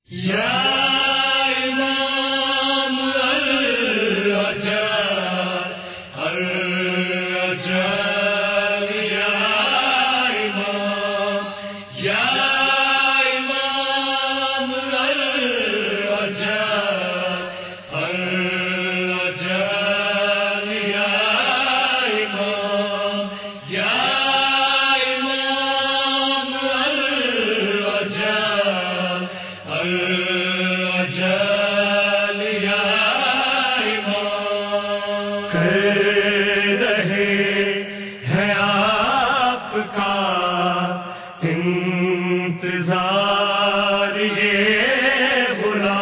انتظار یہ بلا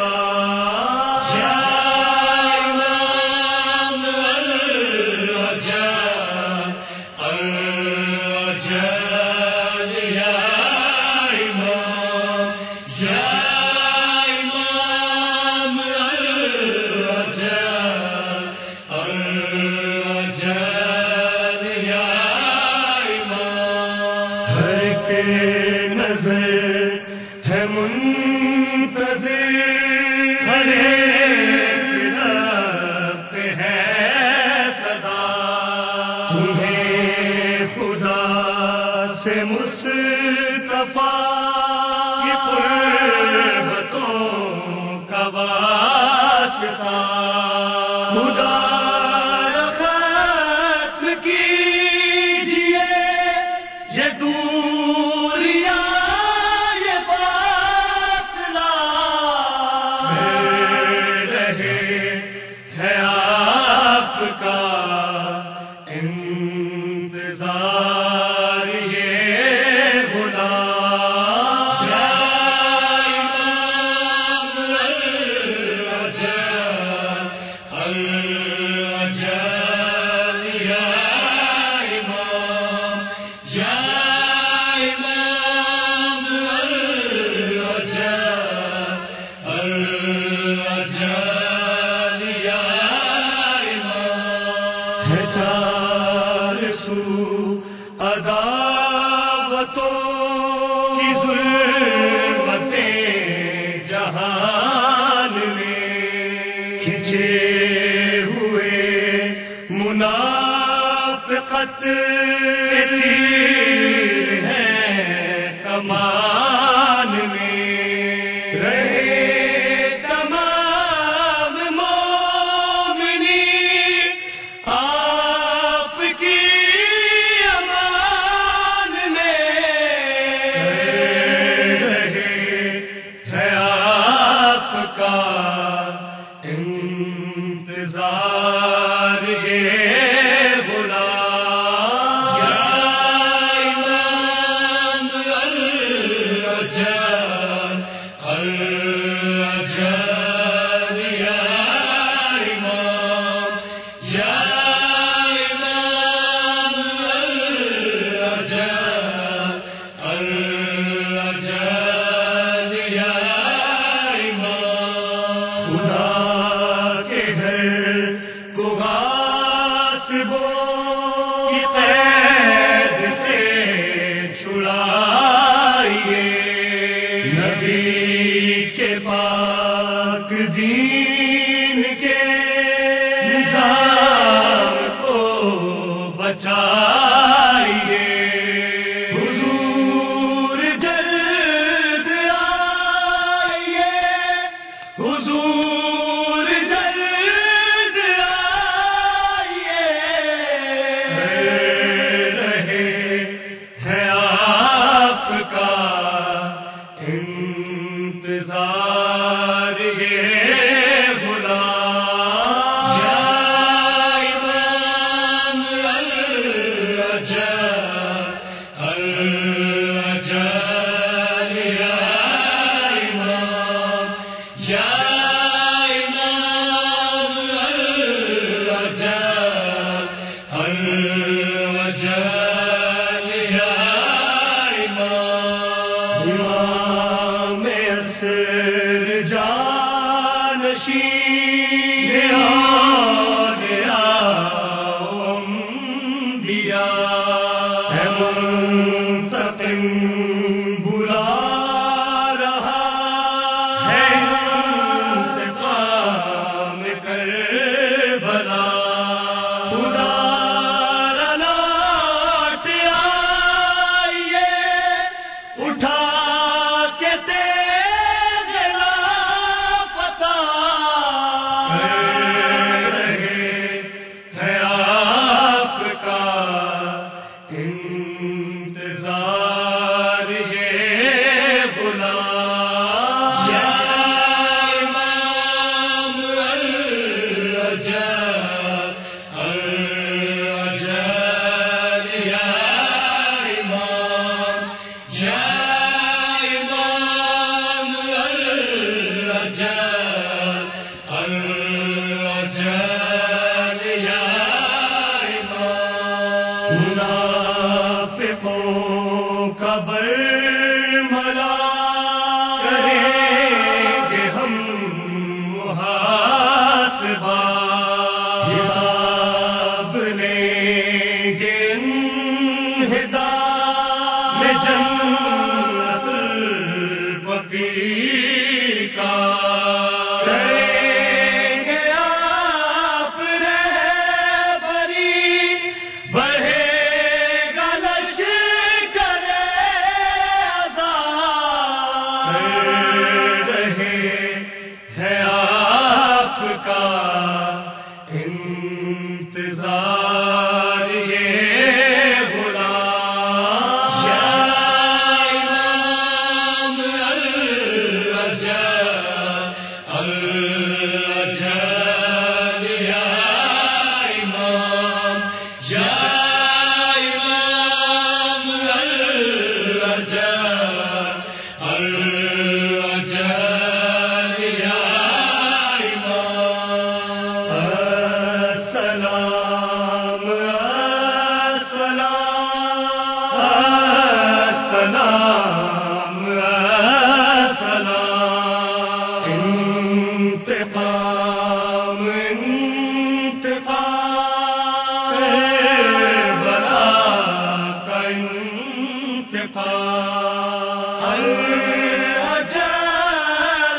نظر ہے منتظر ہر ایک رب ہے صدا تمہیں خدا سے مصطفیٰ کی قربتوں کا واسطہ خدا ختم کیجئے یہ دوریاں یہ فاصلہ رہے ہے آپ کا انتظار یہ بلا عداوتوں کی ظلمتیں جہان میں کھنچے ہوئے منافقت تیر ہیں کمان میں رہے تمام مومنین آپ کی انتظار یہ بلا کی قید سے چھڑائیے نبی کے پاک دین کے نظام کو بچائیے حضور جلد آئیے حضور جلد آئیے رہے ہے آپ کا انتظار یہ بلا منتقم بلا رہا ہے کریں گے آپ رہبری، بڑھے گا لشکر آزاد، رہے ہیں آپ کا انتظار یہ غلام، یا امام الأجل یا امام، یا امام الأجل یا امام، السلام السلام السلام، انتقام انتقام، کربلا کا انتقام، الأجل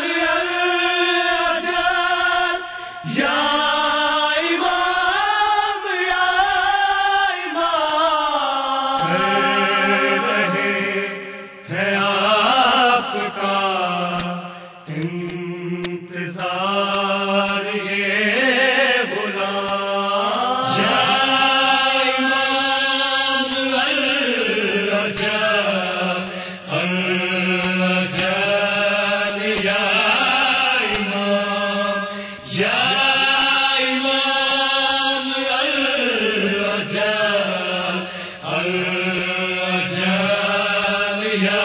الأجل یا امام یا امام، رہے ہے آپ کا انتظار یہ غلام، یا امام الأجل یا امام، یا امام الأجل یا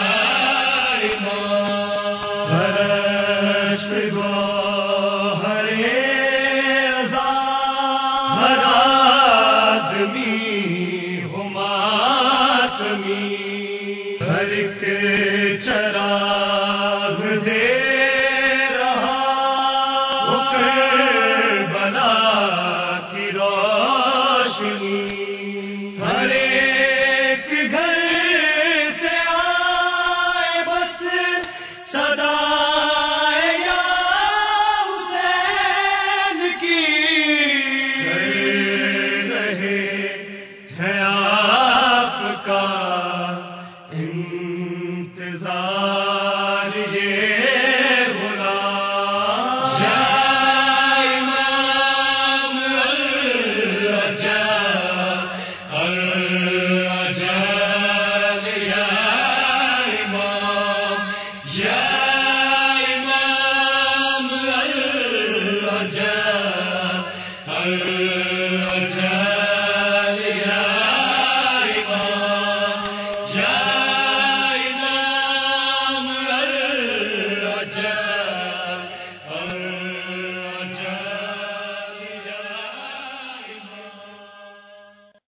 امام، فرشت گوہر عزا ہر آدمی ہو ماتمی، ہر ایک چراغ دے رہا وہ کربلا کی روشنی، ہر ایک گھر سے آئے بس صدائے یا حسین کی، رہے ہے آپ کا انتظار یہ غلام، یا امام الأجل یا امام، یا امام الأجل